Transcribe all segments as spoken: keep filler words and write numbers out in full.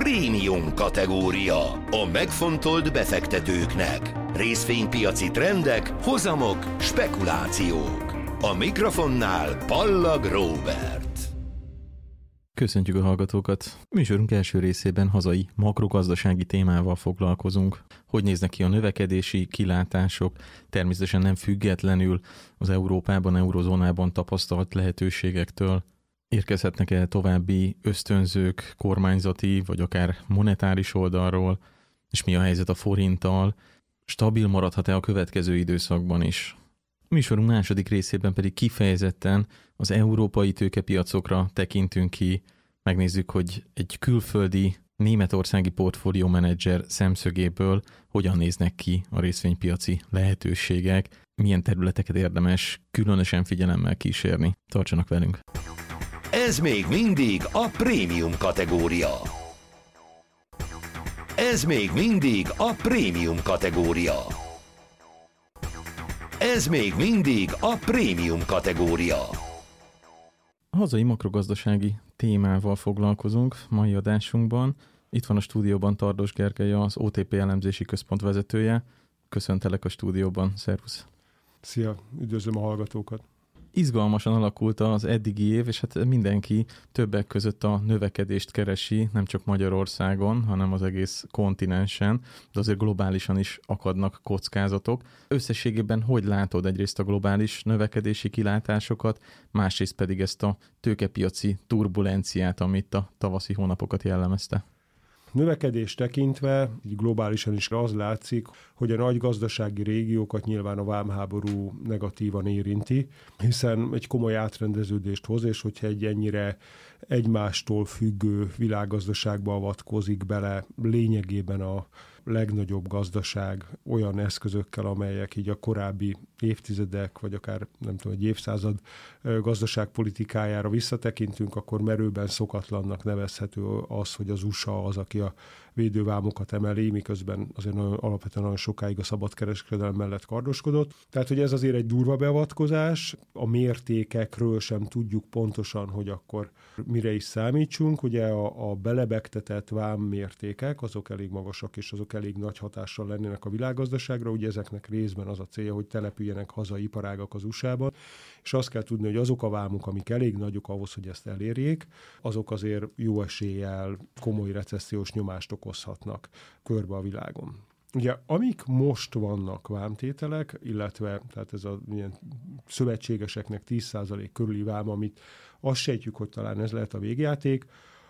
prémium kategória. A megfontolt befektetőknek. Részvénypiaci trendek, hozamok, spekulációk. A mikrofonnál Pallag Róbert. Köszöntjük a hallgatókat! Műsorunk első részében hazai makrogazdasági témával foglalkozunk. Hogy néznek ki a növekedési kilátások, természetesen nem függetlenül az Európában, eurozónában tapasztalt lehetőségektől. Érkezhetnek-e további ösztönzők kormányzati, vagy akár monetáris oldalról, és mi a helyzet a forinttal, stabil maradhat-e a következő időszakban is. Műsorunk második részében pedig kifejezetten az európai tőkepiacokra tekintünk ki, megnézzük, hogy egy külföldi németországi portfóliómenedzser szemszögéből hogyan néznek ki a részvénypiaci lehetőségek, milyen területeket érdemes különösen figyelemmel kísérni. Tartsanak velünk! Ez még mindig a prémium kategória. Ez még mindig a prémium kategória. Ez még mindig a prémium kategória. Hazai makrogazdasági témával foglalkozunk mai adásunkban. Itt van a stúdióban Tardos Gergely, az o té pé elemzési központ vezetője. Köszöntelek a stúdióban, szervusz! Szia, üdvözlöm a hallgatókat! Izgalmasan alakult az eddigi év, és hát mindenki többek között a növekedést keresi, nem csak Magyarországon, hanem az egész kontinensen, de azért globálisan is akadnak kockázatok. Összességében hogy látod egyrészt a globális növekedési kilátásokat, másrészt pedig ezt a tőkepiaci turbulenciát, amit a tavaszi hónapokat jellemezte? Növekedést tekintve, így globálisan is az látszik, hogy a nagy gazdasági régiókat nyilván a vámháború negatívan érinti, hiszen egy komoly átrendeződést hoz, és hogyha egy ennyire egymástól függő világgazdaságba avatkozik bele lényegében a legnagyobb gazdaság olyan eszközökkel, amelyek így a korábbi évtizedek, vagy akár nem tudom, egy évszázad gazdaságpolitikájára visszatekintünk, akkor merőben szokatlannak nevezhető az, hogy az u es á az, aki a védővámokat emeli, miközben azért nagyon, alapvetően nagyon sokáig a szabadkereskedelem mellett kardoskodott. Tehát, hogy ez azért egy durva beavatkozás, a mértékekről sem tudjuk pontosan, hogy akkor mire is számítsunk. Ugye a, a belebegtetett vámmértékek, azok elég magasak, és azok elég nagy hatással lennének a világgazdaságra, ugye ezeknek részben az a célja, hogy települjenek hazai iparágak az u es á-ban, és azt kell tudni, hogy azok a vámok, amik elég nagyok ahhoz, hogy ezt elérjék, azok azért jó eséllyel komoly recessziós nyomást okozhatnak körbe a világon. Ugye, amik most vannak vámtételek, illetve tehát ez a ilyen szövetségeseknek tíz százalék körüli vám, amit azt sejtjük, hogy talán ez lehet a végjáték,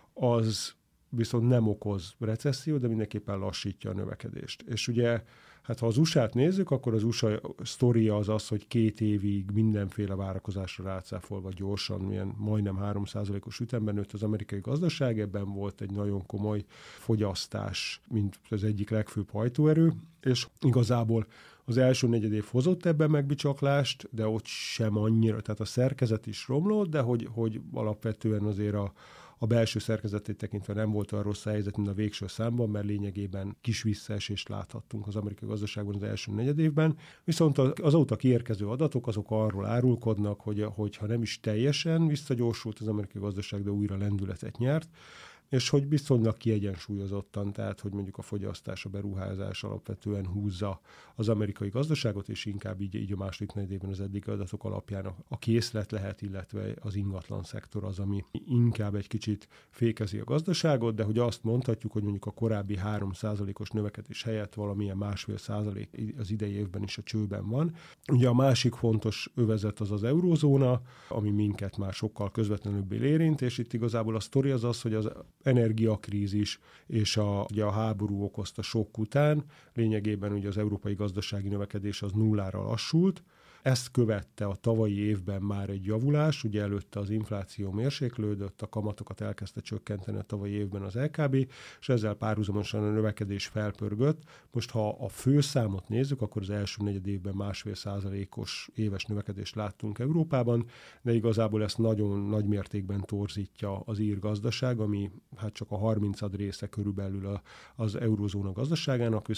az viszont nem okoz recesszió, de mindenképpen lassítja a növekedést. És ugye, hát ha az u es á-t nézzük, akkor az u es á sztoria az az, hogy két évig mindenféle várakozásra rácáfolva gyorsan, milyen majdnem három százalékos ütemben nőtt az amerikai gazdaság, ebben volt egy nagyon komoly fogyasztás, mint az egyik legfőbb hajtóerő, és igazából az első negyedév hozott ebben megbicsaklást, de ott sem annyira, tehát a szerkezet is romlott, de hogy, hogy alapvetően azért a A belső szerkezetét tekintve nem volt olyan rossz a helyzet, mint a végső számban, mert lényegében kis visszaesést láthattunk az amerikai gazdaságban az első negyedévben. Viszont azóta kiérkező adatok azok arról árulkodnak, hogy, hogy ha nem is teljesen visszagyorsult az amerikai gazdaság, de újra lendületet nyert, és hogy viszonylag kiegyensúlyozottan, tehát hogy mondjuk a fogyasztás, a beruházás alapvetően húzza az amerikai gazdaságot, és inkább így, így a második negyedében az eddigi adatok alapján a, a készlet lehet, illetve az ingatlan szektor az, ami inkább egy kicsit fékezi a gazdaságot, de hogy azt mondhatjuk, hogy mondjuk a korábbi három százalékos növekedés helyett valamilyen másfél százalék az idei évben is a csőben van. Ugye a másik fontos övezet az az eurózóna, ami minket már sokkal közvetlenül érint, és itt igazából a sztori az az, hogy az energiakrízis és a, ugye a háború okozta sokk után lényegében ugye az európai gazdasági növekedés az nullára lassult. Ezt követte a tavalyi évben már egy javulás, ugye előtte az infláció mérséklődött, a kamatokat elkezdte csökkenteni a tavalyi évben az é ká bé, és ezzel párhuzamosan a növekedés felpörgött. Most ha a főszámot nézzük, akkor az első negyed évben másfél százalékos éves növekedést láttunk Európában, de igazából ezt nagyon nagy mértékben torzítja az ír gazdaság, ami hát csak a harmincad része körülbelül az eurozóna gazdaságának, viszont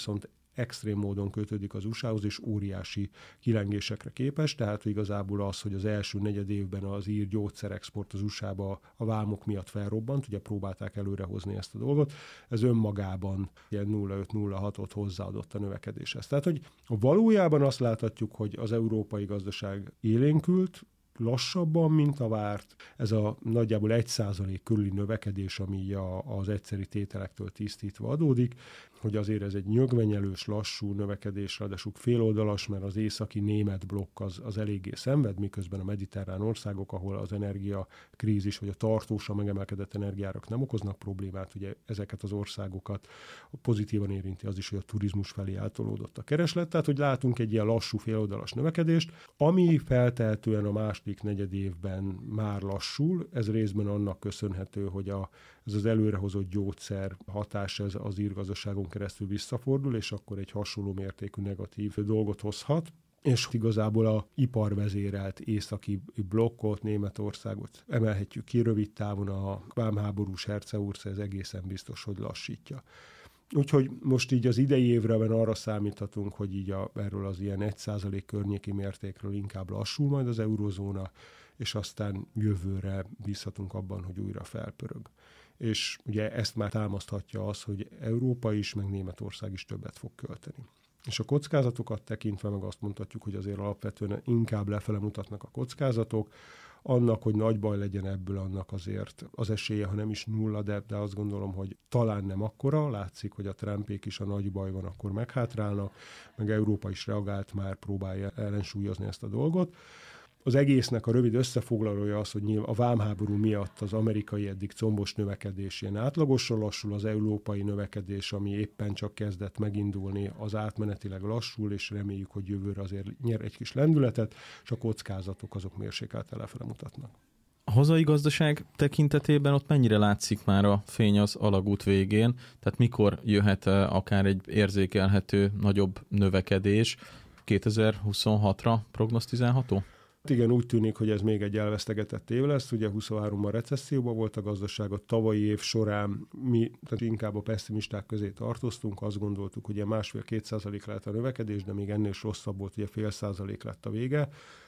extrém módon kötődik az u es á-hoz, és óriási kilengésekre képes, tehát igazából az, hogy az első negyed évben az ír gyógyszerexport az u es á-ba a vámok miatt felrobbant, ugye próbálták előrehozni ezt a dolgot, ez önmagában ilyen nulla egész öt nulla hatot hozzáadott a növekedéshez. Tehát, hogy valójában azt láthatjuk, hogy az európai gazdaság élénkült, lassabban, mint a várt. Ez a nagyjából egy százalék körüli növekedés, ami a, az egyszeri tételektől tisztítva adódik, hogy azért ez egy nyögvenyelős, lassú növekedés, ráadásul féloldalas, mert az északi német blokk az, az eléggé szenved, miközben a mediterrán országok, ahol az energiakrízis vagy a tartósan megemelkedett energiárak nem okoznak problémát, ugye ezeket az országokat pozitívan érinti az is, hogy a turizmus felé eltolódott a kereslet, tehát hogy látunk egy ilyen lassú féloldalas növekedést, ami feltehetően a második negyed évben már lassul, ez részben annak köszönhető, hogy a, ez az előrehozott gyógyszer hatás ez az ír gazdaságon keresztül visszafordul, és akkor egy hasonló mértékű negatív dolgot hozhat. És igazából a iparvezérelt északi blokkot, Németországot emelhetjük ki, rövid távon a vámháborús herceurce, ez egészen biztos, hogy lassítja. Úgyhogy most így az idei évre arra számíthatunk, hogy így a, erről az ilyen egy százalék környéki mértékről inkább lassul majd az eurozóna, és aztán jövőre bízhatunk abban, hogy újra felpörög. És ugye ezt már támaszthatja az, hogy Európa is, meg Németország is többet fog költeni. És a kockázatokat tekintve meg azt mondhatjuk, hogy azért alapvetően inkább lefele mutatnak a kockázatok, annak, hogy nagy baj legyen ebből, annak azért az esélye, ha nem is nulla, de, de azt gondolom, hogy talán nem akkora. Látszik, hogy a Trumpék is, a nagy baj van, akkor meghátrálnak, meg Európa is reagált, már próbálja ellensúlyozni ezt a dolgot. Az egésznek a rövid összefoglalója az, hogy a vámháború miatt az amerikai eddig combos növekedés ilyen átlagosra lassul, az európai növekedés, ami éppen csak kezdett megindulni, az átmenetileg lassul, és reméljük, hogy jövőre azért nyer egy kis lendületet, és a kockázatok azok mérsékelten lefele mutatnak. A hazai gazdaság tekintetében ott mennyire látszik már a fény az alagút végén? Tehát mikor jöhet akár egy érzékelhető nagyobb növekedés? kétezer-huszonhatra prognosztizálható? Igen, úgy tűnik, hogy ez még egy elvesztegetett év lesz. Ugye huszonháromban recesszióban volt a gazdaság, a tavalyi év során mi tehát inkább a pessimisták közé tartoztunk, azt gondoltuk, hogy másfél-két százalék lehet a növekedés, de még ennél is rosszabb volt, ugye fél százalék lett a vége.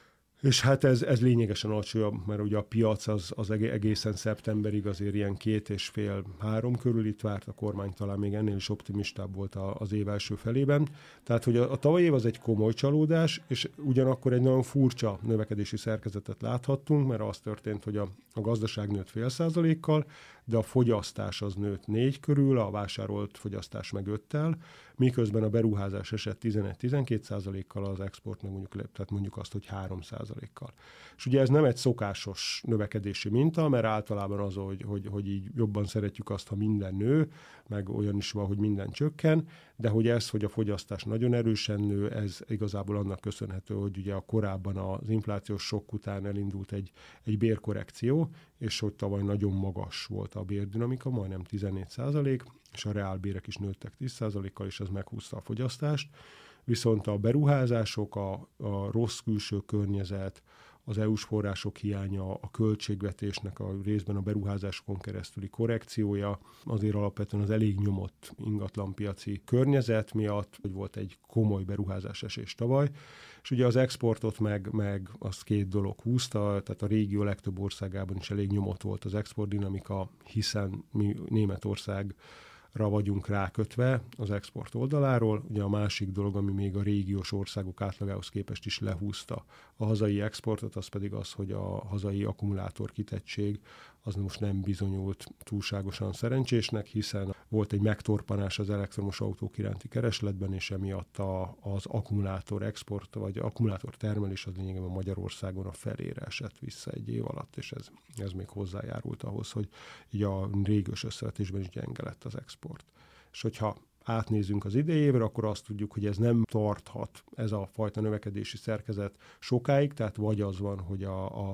És hát ez, ez lényegesen alacsonyabb, mert ugye a piac az, az egészen szeptemberig azért ilyen két és fél, három körül itt várt, a kormány talán még ennél is optimistább volt az év első felében. Tehát, hogy a, a tavalyi év az egy komoly csalódás, és ugyanakkor egy nagyon furcsa növekedési szerkezetet láthattunk, mert az történt, hogy a, a gazdaság nőtt fél százalékkal, de a fogyasztás az nőtt négy körül, a vásárolt fogyasztás meg öttel, miközben a beruházás esett tizenegy-tizenkét százalékkal, az export meg mondjuk, tehát mondjuk azt, hogy három százalékkal. És ugye ez nem egy szokásos növekedési minta, mert általában az, hogy, hogy, hogy így jobban szeretjük azt, ha minden nő, meg olyan is van, hogy minden csökken, de hogy ez, hogy a fogyasztás nagyon erősen nő, ez igazából annak köszönhető, hogy ugye a korábban az inflációs sokk után elindult egy, egy bérkorrekció, és hogy tavaly nagyon magas volt a bérdinamika, majdnem tizennégy százalék, és a reálbérek is nőttek tíz százalékkal, és ez meghúzta a fogyasztást. Viszont a beruházások, a, a rossz külső környezet, az é u-s források hiánya, a költségvetésnek a részben a beruházásokon keresztüli korrekciója, azért alapvetően az elég nyomott ingatlanpiaci környezet miatt, hogy volt egy komoly beruházás esés tavaly, és ugye az exportot meg, meg az két dolog húzta, tehát a régió legtöbb országában is elég nyomott volt az exportdinamika, hiszen mi Németország vagyunk rákötve az export oldaláról. Ugye a másik dolog, ami még a régiós országok átlagához képest is lehúzta a hazai exportot, az pedig az, hogy a hazai akkumulátor kitettség az most nem bizonyult túlságosan szerencsésnek, hiszen volt egy megtorpanás az elektromos autók iránti keresletben, és emiatt a, az akkumulátor export, vagy akkumulátor termelés az lényegében Magyarországon a felére esett vissza egy év alatt, és ez, ez még hozzájárult ahhoz, hogy így a régiós összevetésben is gyenge lett az export. És hogyha átnézünk az idei évre, akkor azt tudjuk, hogy ez nem tarthat, ez a fajta növekedési szerkezet sokáig, tehát vagy az van, hogy a, a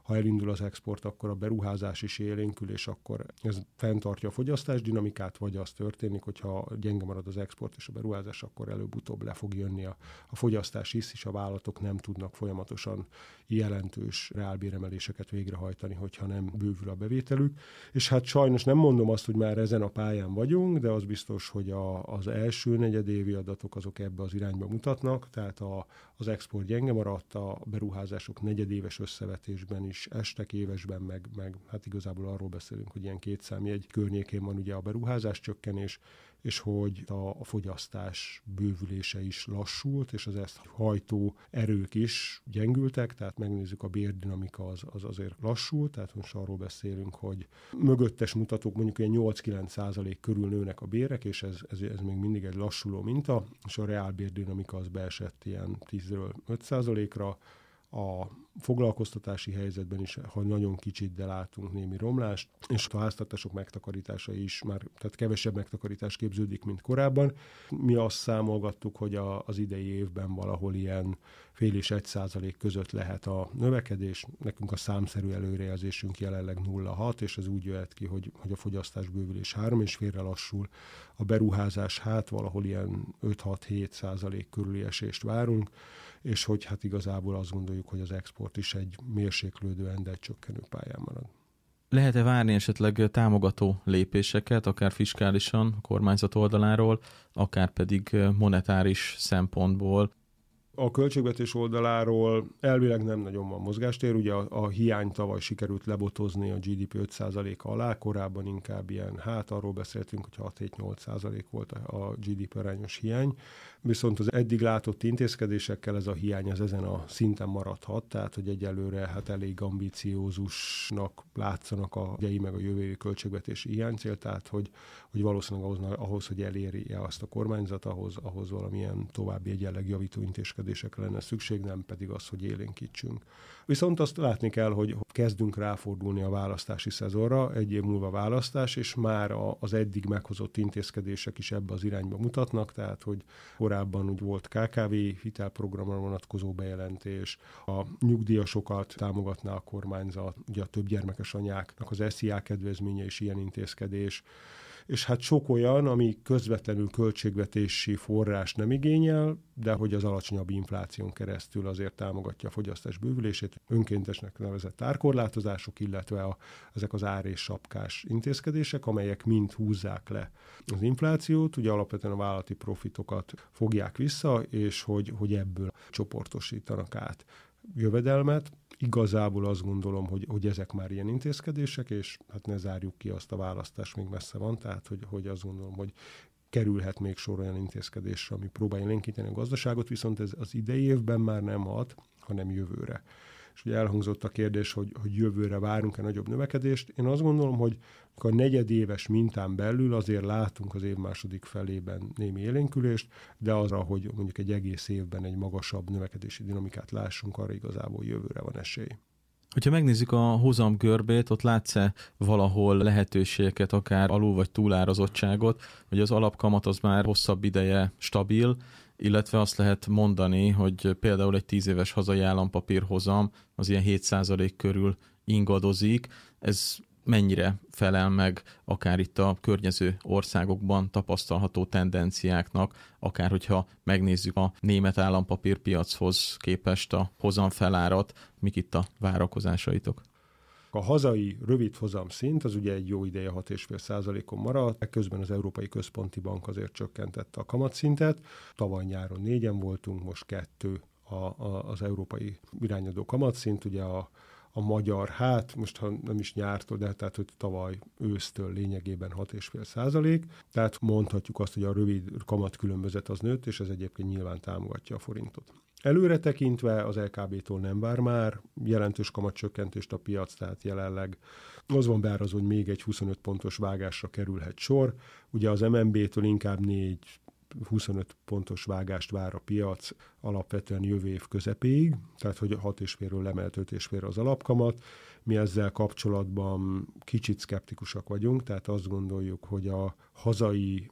ha elindul az export, akkor a beruházás is élénkül, és akkor ez fenntartja a fogyasztás dinamikát, vagy az történik, hogyha gyenge marad az export és a beruházás, akkor előbb-utóbb le fog jönni a, a fogyasztás is, és a vállalatok nem tudnak folyamatosan jelentős reálbéremeléseket végrehajtani, hogyha nem bővül a bevételük. És hát sajnos nem mondom azt, hogy már ezen a pályán vagyunk, de az biztos, hogy a, az első negyedévi adatok azok ebbe az irányba mutatnak, tehát a, az export gyenge maradt, a beruházások negyedéves összevetésben is estek, évesben, meg, meg hát igazából arról beszélünk, hogy ilyen két számjegy környékén van ugye a beruházás csökkenés, és hogy a, a fogyasztás bővülése is lassult, és az ezt hajtó erők is gyengültek, tehát megnézzük, a bérdinamika az, az azért lassult, tehát most arról beszélünk, hogy mögöttes mutatók mondjuk ilyen nyolc-kilenc százalék körül nőnek a bérek, és ez, ez, ez még mindig egy lassuló minta, és a reálbérdinamika az beesett ilyen tízről öt százalékra, a foglalkoztatási helyzetben is, ha nagyon kicsit, de látunk némi romlást, és a háztartások megtakarításai is már, tehát kevesebb megtakarítás képződik, mint korábban. Mi azt számolgattuk, hogy a, az idei évben valahol ilyen fél és egy százalék között lehet a növekedés. Nekünk a számszerű előrejelzésünk jelenleg nulla egész hat, és ez úgy jöhet ki, hogy, hogy a fogyasztás bővülés három és félre lassul, a beruházás hát valahol ilyen öt-hat-hét százalék körüli esést várunk, és hogy hát igazából azt gondoljuk, hogy az export is egy mérséklődően, de egy csökkenő pályán marad. Lehet-e várni esetleg támogató lépéseket, akár fiskálisan, a kormányzat oldaláról, akár pedig monetáris szempontból? A költségvetés oldaláról elvileg nem nagyon van mozgástér, ugye a, a hiány tavaly sikerült lebotozni a gé dé pé öt százaléka alá, korábban inkább ilyen, hát arról beszéltünk, hogy hat-hét-nyolc százalék volt a gé dé pé arányos hiány, viszont az eddig látott intézkedésekkel ez a hiány az ezen a szinten maradhat, tehát hogy egyelőre hát elég ambiciózusnak látszanak a idei meg a jövő évi költségvetési hiánycél, tehát hogy, hogy valószínűleg ahhoz, ahhoz, hogy elérje azt a kormányzat, ahhoz, ahhoz valamilyen további egyenleg javító intézkedésekre lenne szükség, nem pedig az, hogy élénkítsünk. Viszont azt látni kell, hogy kezdünk ráfordulni a választási szezonra, egy év múlva választás, és már az eddig meghozott intézkedések is ebbe az irányba mutatnak, tehát hogy korábban úgy volt ká ká vé hitelprogramra vonatkozó bejelentés, a nyugdíjasokat támogatná a kormányzat, ugye a többgyermekes anyáknak az es zé á kedvezménye is ilyen intézkedés, és hát sok olyan, ami közvetlenül költségvetési forrás nem igényel, de hogy az alacsonyabb infláción keresztül azért támogatja a fogyasztás bővülését, önkéntesnek nevezett árkorlátozások, illetve a, ezek az ár és sapkás intézkedések, amelyek mind húzzák le az inflációt, ugye alapvetően a vállalati profitokat fogják vissza, és hogy, hogy ebből csoportosítanak át jövedelmet. Igazából azt gondolom, hogy, hogy ezek már ilyen intézkedések, és hát ne zárjuk ki azt, a választás még messze van, tehát hogy, hogy azt gondolom, hogy kerülhet még sor olyan intézkedésre, ami próbálja lénkíteni a gazdaságot, viszont ez az idei évben már nem hat, hanem jövőre. És ugye elhangzott a kérdés, hogy, hogy jövőre várunk-e nagyobb növekedést. Én azt gondolom, hogy a negyedéves mintán belül azért látunk az év második felében némi élénkülést, de arra, hogy mondjuk egy egész évben egy magasabb növekedési dinamikát lássunk, arra igazából jövőre van esély. Hogyha megnézzük a hozam görbét, ott látsz-e valahol lehetőségeket, akár alul- vagy túlárazottságot, hogy az alapkamat az már hosszabb ideje stabil, illetve azt lehet mondani, hogy például egy tíz éves hazai állampapír hozam az ilyen hét százalék körül ingadozik. Ez mennyire felel meg akár itt a környező országokban tapasztalható tendenciáknak, akár hogyha megnézzük a német állampapírpiachoz képest a hozam felárat, mik itt a várakozásaitok? A hazai rövid hozam szint az ugye egy jó ideje hat egész öt százalékon maradt, közben az Európai Központi Bank azért csökkentette a kamatszintet. Tavaly nyáron négyen voltunk, most kettő a, a, az európai irányadó kamatszint, ugye a A magyar, hát most ha nem is nyártól, de tehát hogy tavaly ősztől lényegében hat egész öt százalék, tehát mondhatjuk azt, hogy a rövid kamatkülönbözet az nőtt, és ez egyébként nyilván támogatja a forintot. Előre tekintve az el ká bé-tól nem vár már jelentős kamatcsökkentést a piac, tehát jelenleg az van beárazva, hogy még egy huszonöt pontos vágásra kerülhet sor. Ugye az em en bé-től inkább négy huszonöt pontos vágást vár a piac alapvetően jövő év közepéig, tehát hogy hat egész ötről lemelt öt egész ötre az alapkamat. Mi ezzel kapcsolatban kicsit szkeptikusak vagyunk, tehát azt gondoljuk, hogy a hazai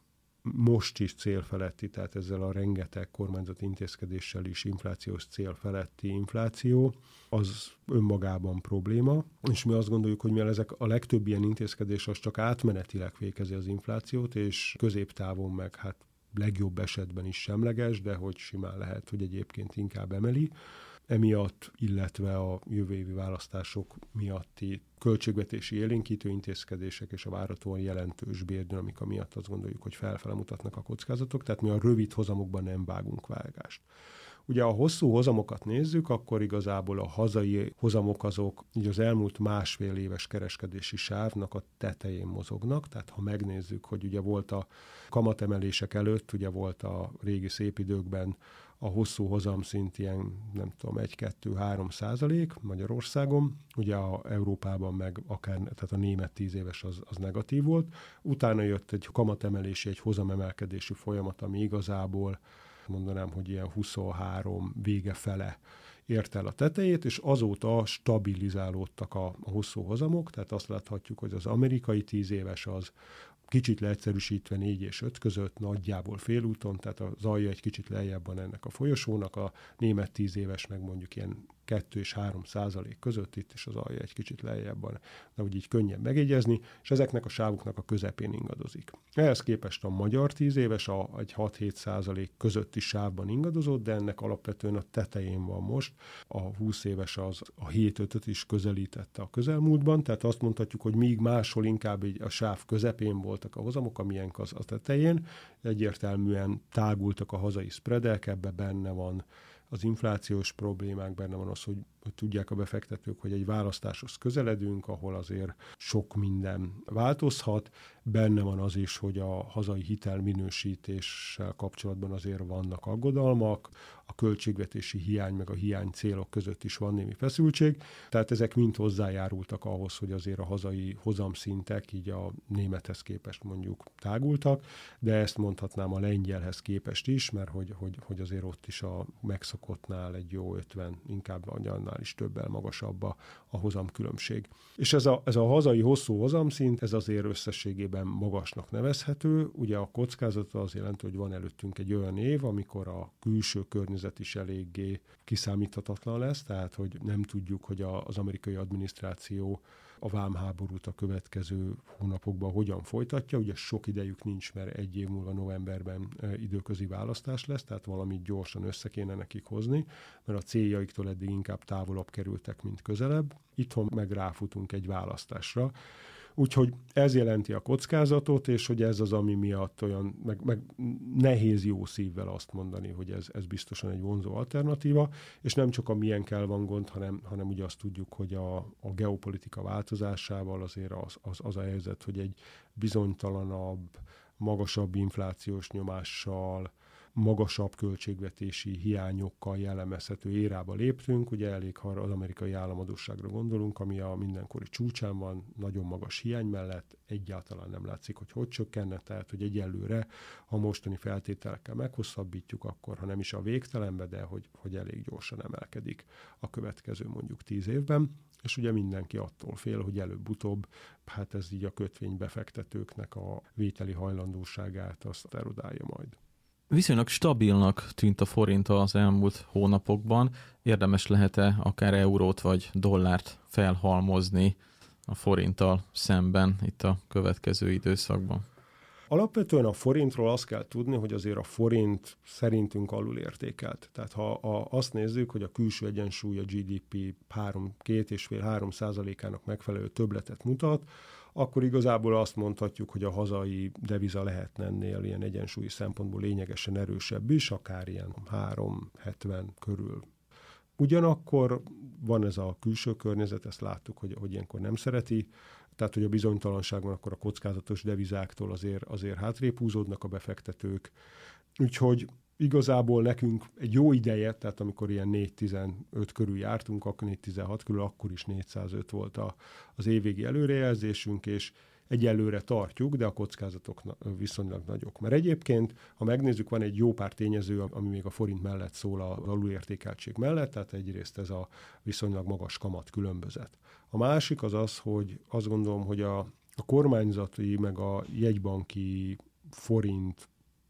most is cél feletti, tehát ezzel a rengeteg kormányzati intézkedéssel is inflációs cél feletti infláció, az önmagában probléma, és mi azt gondoljuk, hogy mivel ezek a legtöbb ilyen intézkedés az csak átmenetileg fékezi az inflációt, és középtávon meg hát legjobb esetben is semleges, de hogy simán lehet, hogy egyébként inkább emeli. Emiatt, illetve a jövő évi választások miatti költségvetési élénkítő intézkedések és a várhatóan jelentős bérdinamika miatt azt gondoljuk, hogy felfele mutatnak a kockázatok, tehát mi a rövid hozamokban nem vágunk vágást. Ugye a hosszú hozamokat nézzük, akkor igazából a hazai hozamok azok így az elmúlt másfél éves kereskedési sávnak a tetején mozognak, tehát ha megnézzük, hogy ugye volt a kamatemelések előtt, ugye volt a régi szép időkben a hosszú hozamszint ilyen, nem tudom, egy-kettő-három százalék Magyarországon, ugye a Európában meg akár, tehát a német tíz éves az, az negatív volt. Utána jött egy kamatemelési, egy hozamemelkedési folyamat, ami igazából mondanám, hogy ilyen huszonhárom vége fele ért el a tetejét, és azóta stabilizálódtak a, a hosszú hozamok, tehát azt láthatjuk, hogy az amerikai tíz éves az kicsit leegyszerűsítve négy és öt között, nagyjából félúton, tehát az alja egy kicsit lejjebb van ennek a folyosónak, a német tíz éves meg mondjuk ilyen kettő és három százalék között, itt is az alja egy kicsit lejjebb van, de úgy így könnyen megjegyezni, és ezeknek a sávoknak a közepén ingadozik. Ehhez képest a magyar tíz éves a, egy hat-hét százalék közötti sávban ingadozott, de ennek alapvetően a tetején van most. A húsz éves az a hét-ötöt is közelítette a közelmúltban, tehát azt mondhatjuk, hogy míg máshol inkább a sáv közepén voltak a hozamok, amilyenk az a tetején, egyértelműen tágultak a hazai spreadek, ebbe benne van az inflációs problémák, benne van az, hogy, hogy tudják a befektetők, hogy egy választáshoz közeledünk, ahol azért sok minden változhat. Benne van az is, hogy a hazai hitelminősítéssel kapcsolatban azért vannak aggodalmak, a költségvetési hiány meg a hiány célok között is van némi feszültség, tehát ezek mind hozzájárultak ahhoz, hogy azért a hazai hozamszintek így a némethez képest mondjuk tágultak, de ezt mondhatnám a lengyelhez képest is, mert hogy, hogy, hogy azért ott is a megszokottnál egy jó ötven, inkább annál is többel magasabb a, a hozamkülönbség. És ez a, ez a hazai hosszú hozamszint, ez azért összességében magasnak nevezhető. Ugye a kockázata az jelenti, hogy van előttünk egy olyan év, amikor a külső környezet is eléggé kiszámíthatatlan lesz, tehát hogy nem tudjuk, hogy a, az amerikai adminisztráció a vámháborút a következő hónapokban hogyan folytatja. Ugye sok idejük nincs, mert egy év múlva novemberben időközi választás lesz, tehát valamit gyorsan össze kéne nekik hozni, mert a céljaiktól eddig inkább távolabb kerültek, mint közelebb. Itthon meg ráfutunk egy választásra. Úgyhogy ez jelenti a kockázatot, és hogy ez az, ami miatt olyan, meg, meg nehéz jó szívvel azt mondani, hogy ez, ez biztosan egy vonzó alternatíva, és nem csak a milyenkkel van gond, hanem, hanem ugye azt tudjuk, hogy a, a geopolitika változásával azért az, az, az a helyzet, hogy egy bizonytalanabb, magasabb inflációs nyomással, magasabb költségvetési hiányokkal jellemezhető érába léptünk. Ugye elég, ha az amerikai államadósságra gondolunk, ami a mindenkori csúcsán van, nagyon magas hiány mellett egyáltalán nem látszik, hogy hogy csökkenne, tehát hogy egyelőre, ha mostani feltételekkel meghosszabbítjuk, akkor ha nem is a végtelenbe, de hogy, hogy elég gyorsan emelkedik a következő mondjuk tíz évben. És ugye mindenki attól fél, hogy előbb-utóbb, hát ez így a kötvénybefektetőknek a vételi hajlandóságát azt erodálja majd. Viszonylag stabilnak tűnt a forint az elmúlt hónapokban. Érdemes lehet-e akár eurót vagy dollárt felhalmozni a forinttal szemben itt a következő időszakban? Alapvetően a forintról azt kell tudni, hogy azért a forint szerintünk alulértékelt. Tehát ha a, azt nézzük, hogy a külső egyensúly a gé dé pé két egész öt-három százalékának megfelelő többletet mutat, akkor igazából azt mondhatjuk, hogy a hazai deviza lehetne ennél ilyen egyensúlyi szempontból lényegesen erősebb is, akár ilyen három hetven körül. Ugyanakkor van ez a külső környezet, ezt láttuk, hogy, hogy ilyenkor nem szereti, tehát hogy a bizonytalanságban akkor a kockázatos devizáktól azért, azért hátrébb húzódnak a befektetők. Úgyhogy igazából nekünk egy jó ideje, tehát amikor ilyen négy tizenöt körül jártunk, akkor négy tizenhat körül, akkor is négyszázöt volt a, az évvégi előrejelzésünk, és egyelőre tartjuk, de a kockázatok viszonylag nagyok. Mert egyébként, ha megnézzük, van egy jó pár tényező, ami még a forint mellett szól az alulértékeltség mellett, tehát egyrészt ez a viszonylag magas kamat különbözet. A másik az az, hogy azt gondolom, hogy a, a kormányzati meg a jegybanki forint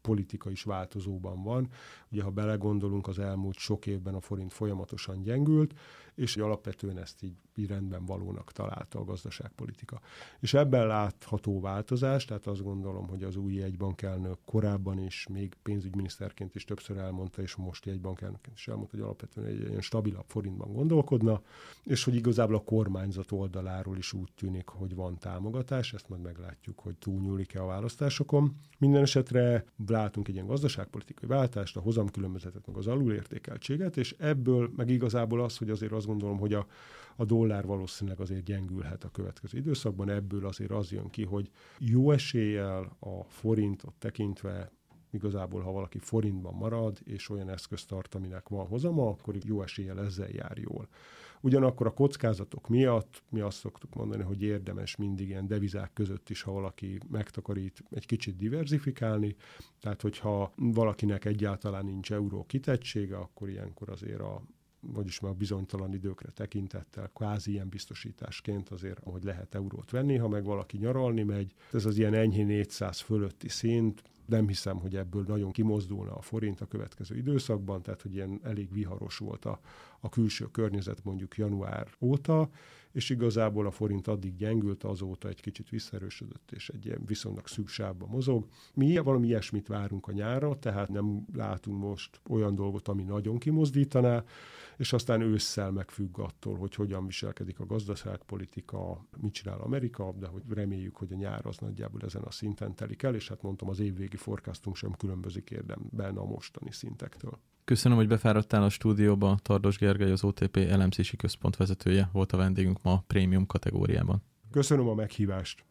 politika is változóban van. Ugye, ha belegondolunk, az elmúlt sok évben a forint folyamatosan gyengült, és alapvetően ezt így, így rendben valónak találta a gazdaságpolitika. És ebben látható változás, tehát azt gondolom, hogy az új jegybankelnök korábban is, még pénzügyminiszterként is többször elmondta, és most jegybankelnökként is elmondta, hogy alapvetően egy ilyen stabilabb forintban gondolkodna, és hogy igazából a kormányzat oldaláról is úgy tűnik, hogy van támogatás, ezt majd meglátjuk, hogy túlnyúlik-e a választásokon. Minden esetre látunk egy ilyen gazdaságpolitikai váltást, a hozamkülönbözetet, meg az alulértékeltséget, és ebből meg igazából az, hogy azért azt gondolom, hogy a, a dollár valószínűleg azért gyengülhet a következő időszakban, ebből azért az jön ki, hogy jó eséllyel a forintot tekintve igazából, ha valaki forintban marad, és olyan eszközt tart, aminek van hozama, akkor jó eséllyel ezzel jár jól. Ugyanakkor a kockázatok miatt mi azt szoktuk mondani, hogy érdemes mindig ilyen devizák között is, ha valaki megtakarít, egy kicsit diverzifikálni. Tehát, hogyha valakinek egyáltalán nincs euró kitettsége, akkor ilyenkor azért a vagyis már bizonytalan időkre tekintettel, kvázi ilyen biztosításként azért, hogy lehet eurót venni, ha meg valaki nyaralni megy. Ez az ilyen enyhén négyszáz fölötti szint, nem hiszem, hogy ebből nagyon kimozdulna a forint a következő időszakban, tehát hogy ilyen elég viharos volt a, a külső környezet mondjuk január óta, és igazából a forint addig gyengült, azóta egy kicsit visszaerősödött, és egy ilyen viszonylag szűk sávban mozog. Mi valami ilyesmit várunk a nyárra, tehát nem látunk most olyan dolgot, ami nagyon kimozdítaná, és aztán ősszel megfügg attól, hogy hogyan viselkedik a gazdaságpolitika, mit csinál Amerika, de hogy reméljük, hogy a nyár az nagyjából ezen a szinten telik el, és hát mondtam, az évvégi forecastunk sem különbözik érdemben a mostani szintektől. Köszönöm, hogy befáradtál a stúdióba. Tardos Gergely, az o té pé elemzési központ vezetője volt a vendégünk ma prémium kategóriában. Köszönöm a meghívást.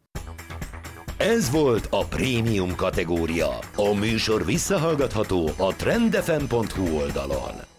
Ez volt a prémium kategória. A műsor visszahallgatható a trend f m pont h u oldalon.